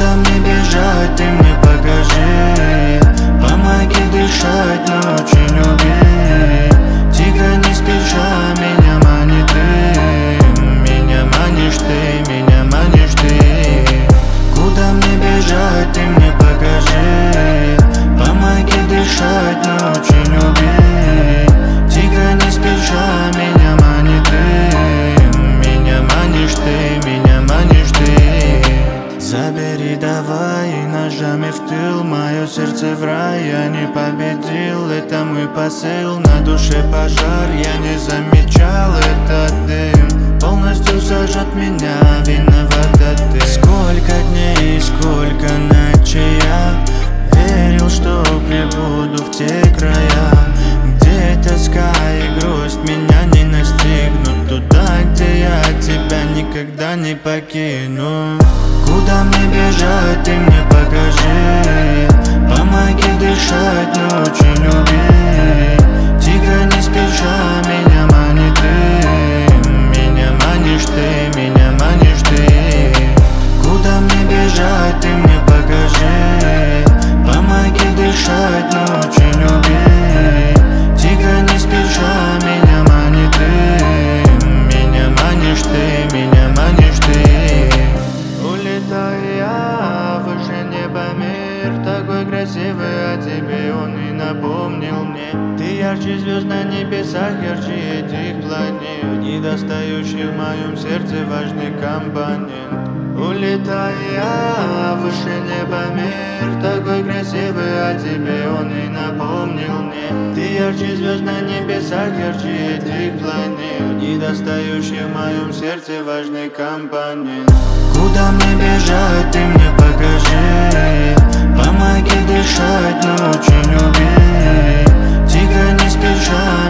Куда мне бежать, ты мне покажи. Помоги дышать, но очень убей. Тихо, не спеша, меня манит ты. Меня манишь ты, меня манишь ты. Куда мне бежать, ты мне покажи. Помоги дышать, но очень убей. Тихо, не спеша, меня манит ты. Меня манишь ты, меня манишь ты. Забери давай и ножами в тыл. Мое сердце в рай, я не победил. Это мой посыл, на душе пожар. Я не замечал этот дым. Полностью сожжет меня, виновата ты. Сколько дней, сколько ночей я верил, что прибуду в те края, где тоска и грусть меня не настигнут. Туда, где я тебя никогда не покину. Куда мне бежать, ты мне покажи. Помоги дышать, но очень убей. Тихо, не спеша, меня манит ты. Меня манишь ты, меня манишь ты. Куда мне бежать, ты мне покажи. Помоги дышать, но очень убей. Тихо, не спеша, меня манит ты. Меня манишь ты, меня манишь ты. Улетаю я выше неба, мир такой красивый, а тебе он и напомнил мне. Ты ярче звезд на небесах, ярче этих планет, недостающий в моем сердце важный компонент. Улетаю я выше неба, мир такой красивый, а тебе он и напомнил мне. Ты ярче звезд на небесах, ярче этих планет, недостающий в моем сердце важный компонент. Куда мне бежать, ты мне покажи. Помоги дышать, но очень убей. Тихо, не спеша,